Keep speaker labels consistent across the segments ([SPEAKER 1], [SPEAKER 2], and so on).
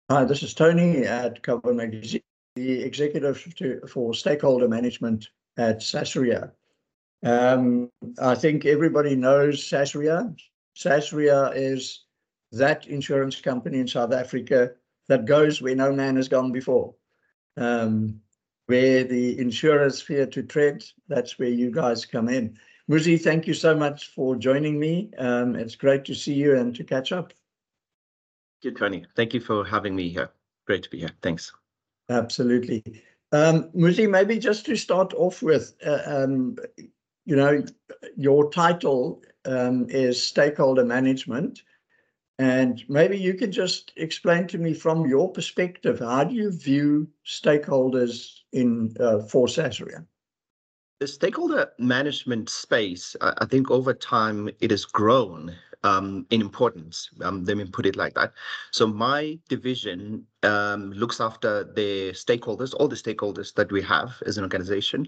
[SPEAKER 1] Hi, this is Tony at Cover Magazine, the executive for stakeholder management at Sasria. I think everybody knows Sasria. Sasria is that insurance company in South Africa that goes where no man has gone before. Where the insurers fear to tread, that's where you guys come in. Muzi, thank you so much for joining me. It's great to see you and to catch up.
[SPEAKER 2] Thank you, Tony. Thank you for having me here. Great to be here. Thanks.
[SPEAKER 1] Absolutely. Muzi, maybe just to start off with, your title is stakeholder management. And maybe you can just explain to me from your perspective, how do you view stakeholders for Sasria?
[SPEAKER 2] The stakeholder management space, I think over time, it has grown in importance. Let me put it like that. So my division looks after the stakeholders, all the stakeholders that we have as an organization,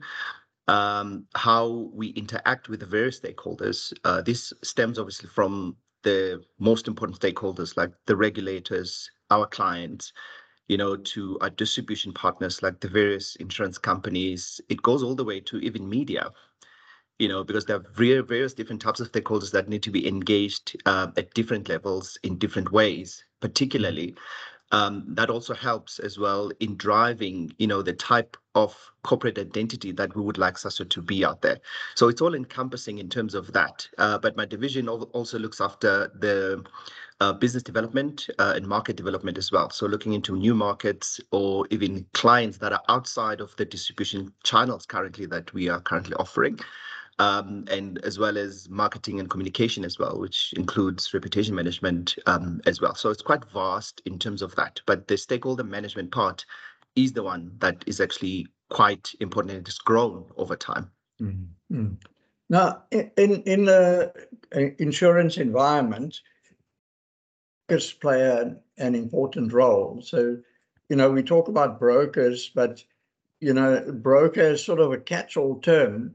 [SPEAKER 2] how we interact with the various stakeholders. This stems obviously from the most important stakeholders like the regulators, our clients, to our distribution partners like the various insurance companies. It goes all the way to even media, because there are various different types of stakeholders that need to be engaged at different levels in different ways, particularly. That also helps as well in driving, the type of corporate identity that we would like Sasria to be out there. So it's all encompassing in terms of that. But my division also looks after the business development and market development as well. So looking into new markets or even clients that are outside of the distribution channels currently that we are currently offering. And as well as marketing and communication as well, which includes reputation management as well. So it's quite vast in terms of that. But the stakeholder management part is the one that is actually quite important, and it has grown over time.
[SPEAKER 1] Mm-hmm. Now, in the insurance environment, brokers play an important role. So, we talk about brokers, but, broker is sort of a catch-all term.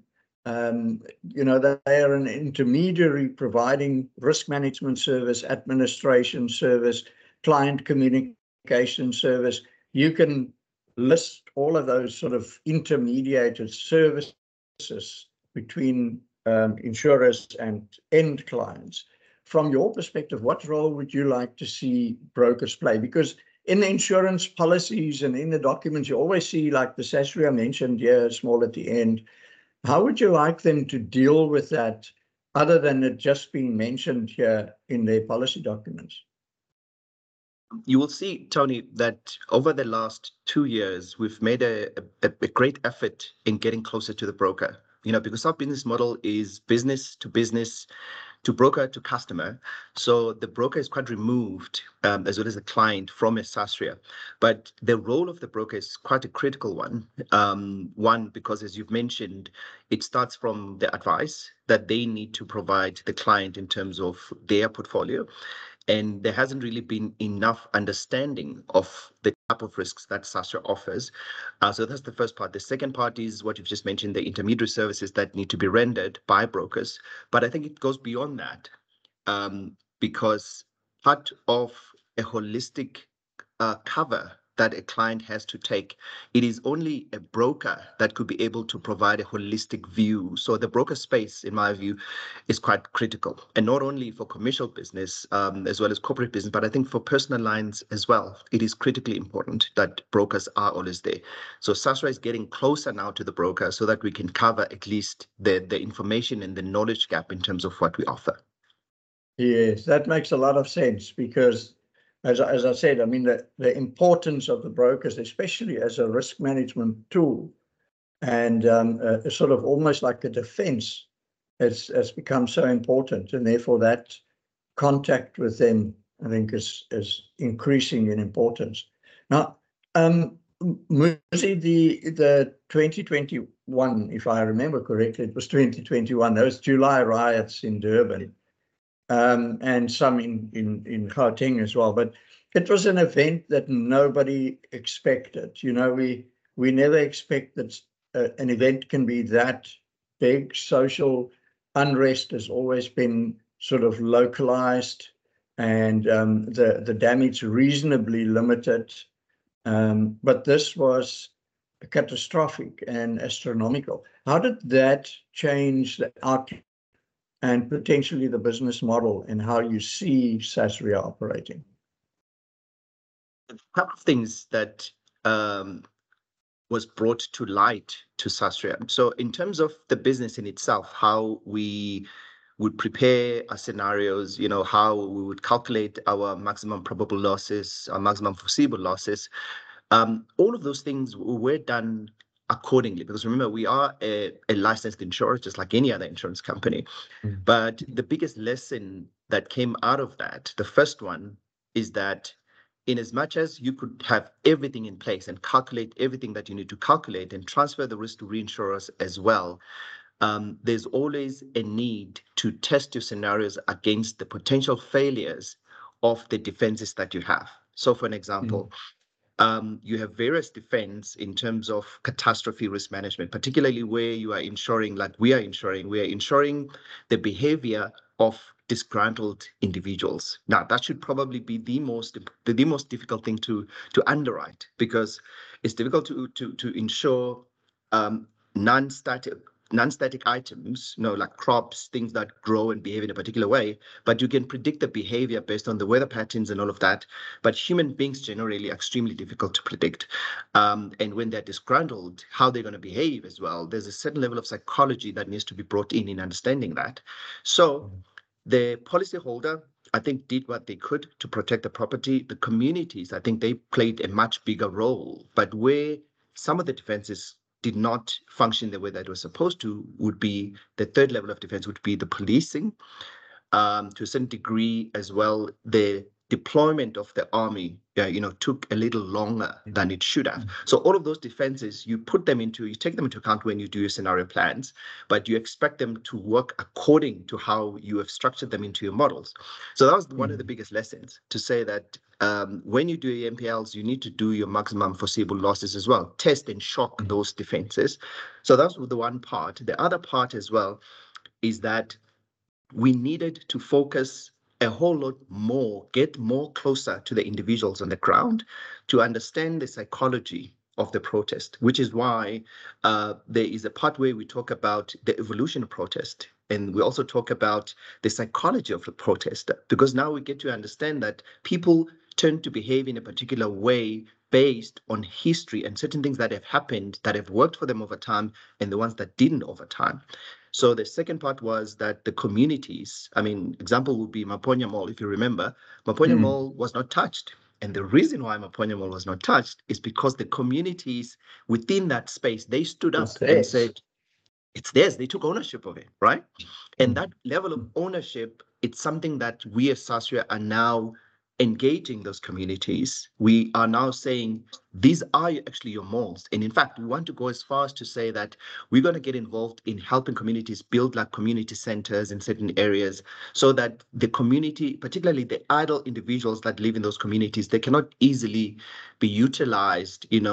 [SPEAKER 1] They are an intermediary providing risk management service, administration service, client communication service. You can list all of those sort of intermediated services between insurers and end clients. From your perspective, what role would you like to see brokers play? Because in the insurance policies and in the documents, you always see like the Sasria mentioned here, small at the end. How would you like them to deal with that other than it just being mentioned here in their policy documents?
[SPEAKER 2] You will see, Tony, that over the last 2 years, we've made a great effort in getting closer to the broker, because our business model is business to broker to customer. So the broker is quite removed, as well as the client, from a Sasria. But the role of the broker is quite a critical one. One, because as you've mentioned, it starts from the advice that they need to provide the client in terms of their portfolio. And there hasn't really been enough understanding of the type of risks that Sasria offers. So that's the first part. The second part is what you've just mentioned, the intermediary services that need to be rendered by brokers. But I think it goes beyond that, because part of a holistic cover that a client has to take, it is only a broker that could be able to provide a holistic view. So the broker space, in my view, is quite critical, and not only for commercial business as well as corporate business, but I think for personal lines as well. It is critically important that brokers are always there. So Sasria is getting closer now to the broker so that we can cover at least the information and the knowledge gap in terms of what we offer.
[SPEAKER 1] Yes, that makes a lot of sense because, as I said, I mean, the importance of the brokers, especially as a risk management tool and sort of almost like a defense, has become so important. And therefore, that contact with them, I think, is increasing in importance. Now, Muzi, the 2021, if I remember correctly, it was 2021, those July riots in Durban. And some in Gauteng as well. But it was an event that nobody expected. We never expect that an event can be that big. Social unrest has always been sort of localized. and the damage reasonably limited. But this was catastrophic and astronomical. How did that change the outlook and potentially the business model and how you see Sasria operating?
[SPEAKER 2] A couple of things that was brought to light to Sasria. So in terms of the business in itself, how we would prepare our scenarios, how we would calculate our maximum probable losses, our maximum foreseeable losses, all of those things were done accordingly, because remember, we are a licensed insurer, just like any other insurance company. But the biggest lesson that came out of that, the first one, is that in as much as you could have everything in place and calculate everything that you need to calculate and transfer the risk to reinsurers as well, there's always a need to test your scenarios against the potential failures of the defenses that you have. So for an example, you have various defense in terms of catastrophe risk management, particularly where you are insuring, like we are insuring the behavior of disgruntled individuals. Now, that should probably be the most difficult thing to underwrite, because it's difficult to insure non-static items, like crops, things that grow and behave in a particular way, but you can predict the behavior based on the weather patterns and all of that. But human beings generally are extremely difficult to predict. And when they're disgruntled, how they're going to behave as well, there's a certain level of psychology that needs to be brought in understanding that. So the policyholder, I think, did what they could to protect the property. The communities, I think they played a much bigger role. But where some of the defenses did not function the way that it was supposed to, would be the third level of defense, would be the policing, to a certain degree as well. The deployment of the army, took a little longer than it should have. So all of those defenses, you take them into account when you do your scenario plans, but you expect them to work according to how you have structured them into your models. So that was one of the biggest lessons, to say that when you do your MPLs, you need to do your maximum foreseeable losses as well, test and shock those defenses. So that's the one part. The other part as well is that we needed to focus a whole lot more, get more closer to the individuals on the ground to understand the psychology of the protest, which is why there is a part where we talk about the evolution of protest. And we also talk about the psychology of the protest, because now we get to understand that people tend to behave in a particular way based on history and certain things that have happened, that have worked for them over time, and the ones that didn't over time. So the second part was that the communities, example would be Maponya Mall. If you remember, Maponya Mall was not touched. And the reason why Maponya Mall was not touched is because the communities within that space, they stood up and said, it's theirs. They took ownership of it, right? And that level of ownership, it's something that we as Sasria are now engaging those communities. We are now saying, these are actually your malls. And in fact, we want to go as far as to say that we're going to get involved in helping communities build like community centers in certain areas, so that the community, particularly the idle individuals that live in those communities, they cannot easily be utilized, in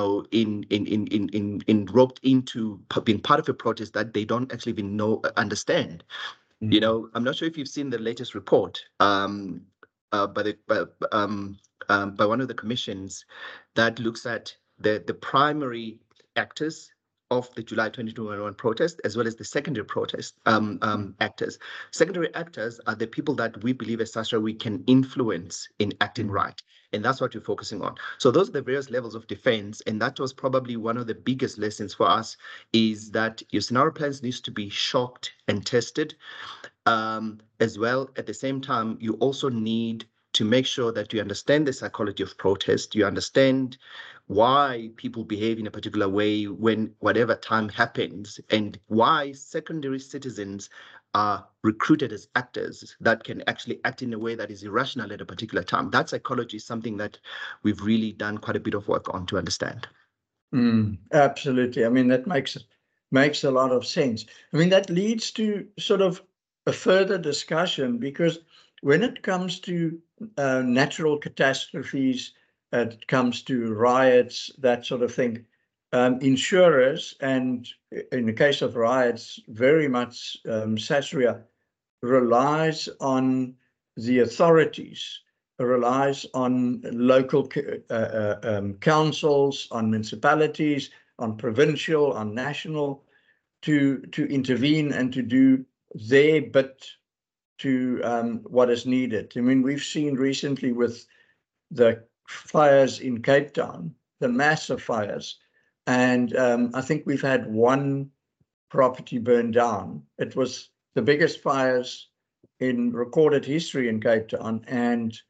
[SPEAKER 2] roped into being part of a protest that they don't actually even understand. I'm not sure if you've seen the latest report by one of the commissions that looks at the primary actors of the July 2021 protest, as well as the secondary protest actors. Secondary actors are the people that we believe as Sasria we can influence in acting right. And that's what we're focusing on. So those are the various levels of defense. And that was probably one of the biggest lessons for us, is that your scenario plans needs to be shocked and tested. As well, at the same time, you also need to make sure that you understand the psychology of protest. You understand why people behave in a particular way when whatever time happens, and why secondary citizens are recruited as actors that can actually act in a way that is irrational at a particular time. That psychology is something that we've really done quite a bit of work on to understand.
[SPEAKER 1] Absolutely. That makes a lot of sense. That leads to sort of a further discussion, because when it comes to natural catastrophes, it comes to riots, that sort of thing, insurers, and in the case of riots, very much Sasria relies on the authorities relies on local councils, on municipalities, on provincial, on national, to intervene and to do their bit to what is needed. I mean, we've seen recently with the fires in Cape Town, the massive fires, and I think we've had one property burned down. It was the biggest fires in recorded history in Cape Town, and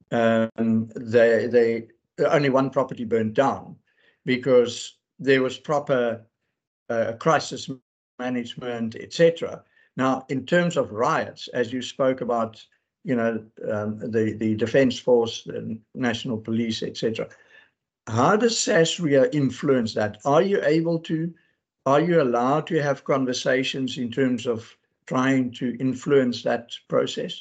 [SPEAKER 1] they only one property burned down because there was proper crisis management, etc. Now, in terms of riots, as you spoke about, you know, the Defence Force, the National Police, etc. How does SASRIA influence that? Are you allowed to have conversations in terms of trying to influence that process?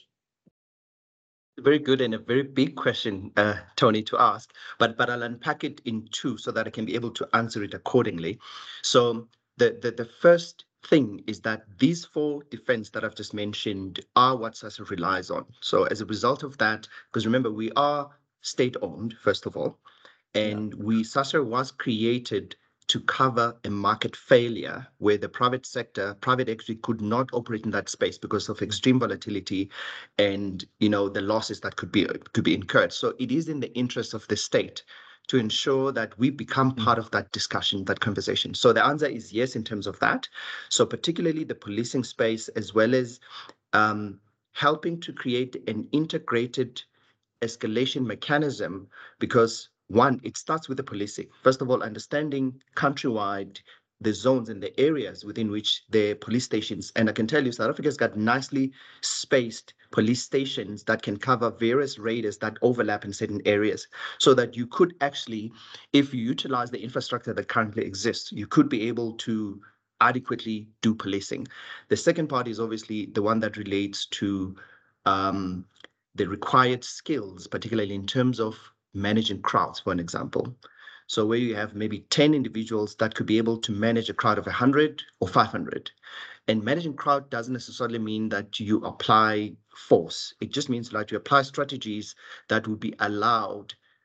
[SPEAKER 2] Very good and a very big question, Tony, to ask, but I'll unpack it in two so that I can be able to answer it accordingly. So the first thing is that these four defense that I've just mentioned are what SASRIA relies on. So as a result of that, because remember, we are state-owned, first of all, and SASRIA was created to cover a market failure where the private sector, private equity could not operate in that space because of extreme volatility and, you know, the losses that could be incurred. So it is in the interest of the state to ensure that we become part of that discussion, that conversation. So the answer is yes in terms of that. So particularly the policing space, as well as helping to create an integrated escalation mechanism, because one, it starts with the policing. First of all, understanding countrywide the zones and the areas within which the police stations, and I can tell you South Africa's got nicely spaced police stations that can cover various radius that overlap in certain areas, so that you could actually, if you utilize the infrastructure that currently exists, you could be able to adequately do policing. The second part is obviously the one that relates to the required skills, particularly in terms of managing crowds, for an example. So where you have maybe 10 individuals that could be able to manage a crowd of 100 or 500. And managing crowd doesn't necessarily mean that you apply force. It just means that you apply strategies that would allow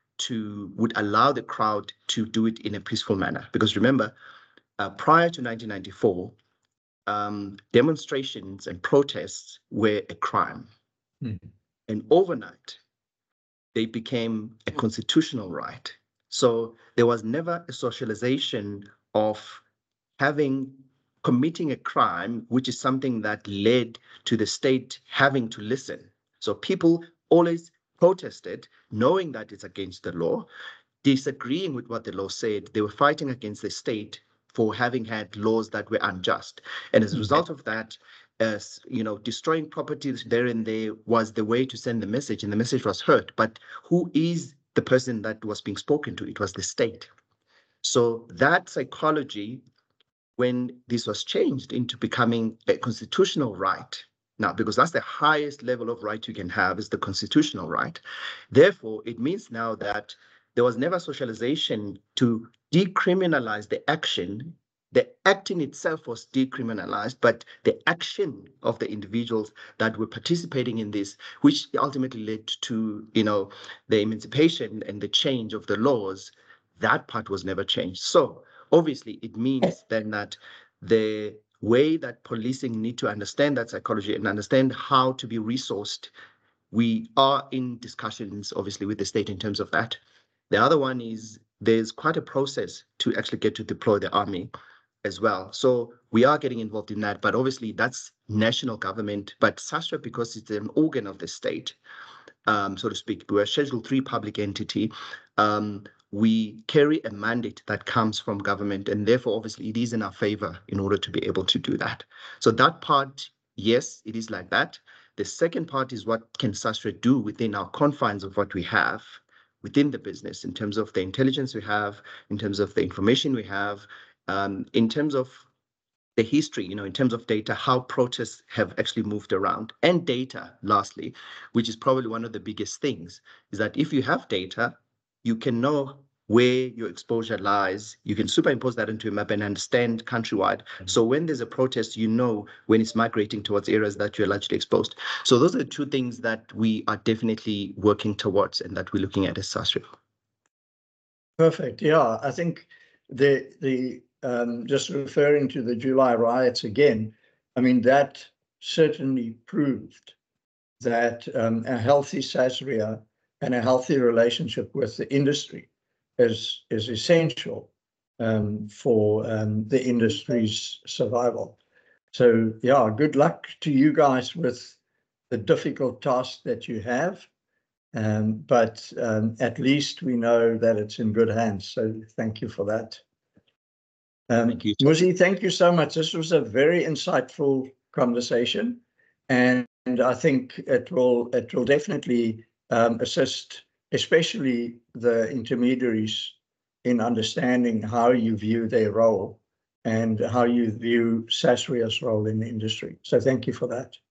[SPEAKER 2] the crowd to do it in a peaceful manner. Because remember, prior to 1994, demonstrations and protests were a crime. And overnight, they became a constitutional right. So there was never a socialization of committing a crime, which is something that led to the state having to listen. So people always protested, knowing that it's against the law, disagreeing with what the law said. They were fighting against the state for having had laws that were unjust. And as a result of that, destroying properties there and there was the way to send the message, and the message was heard. But who is the person that was being spoken to? It was the state. So that psychology, when this was changed into becoming a constitutional right, now, because that's the highest level of right you can have, is the constitutional right. Therefore, it means now that there was never socialization to decriminalize the action. The acting itself was decriminalized, but the action of the individuals that were participating in this, which ultimately led to, the emancipation and the change of the laws, that part was never changed. So obviously it means then that the way that policing need to understand that psychology and understand how to be resourced, we are in discussions, obviously, with the state in terms of that. The other one is there's quite a process to actually get to deploy the army as well. So we are getting involved in that, but obviously that's national government. But SASRIA, because it's an organ of the state, so to speak, we're a Schedule 3 public entity, we carry a mandate that comes from government, and therefore, obviously, it is in our favor in order to be able to do that. So that part, yes, it is like that. The second part is what can SASRIA do within our confines of what we have within the business, in terms of the intelligence we have, in terms of the information we have, in terms of the history, in terms of data, how protests have actually moved around, and data, lastly, which is probably one of the biggest things, is that if you have data, you can know where your exposure lies. You can superimpose that into a map and understand countrywide. So when there's a protest, you know when it's migrating towards areas that you're largely exposed. So those are the two things that we are definitely working towards and that we're looking at as SASRIA.
[SPEAKER 1] Perfect. Yeah, I think the just referring to the July riots again, I mean, that certainly proved that a healthy SASRIA and a healthy relationship with the industry is essential for the industry's survival. So yeah, good luck to you guys with the difficult task that you have. But at least we know that it's in good hands. So thank you for that.
[SPEAKER 2] Thank you.
[SPEAKER 1] Muzi, thank you so much. This was a very insightful conversation, and I think it will definitely assist, especially the intermediaries, in understanding how you view their role and how you view SASRIA's role in the industry. So thank you for that.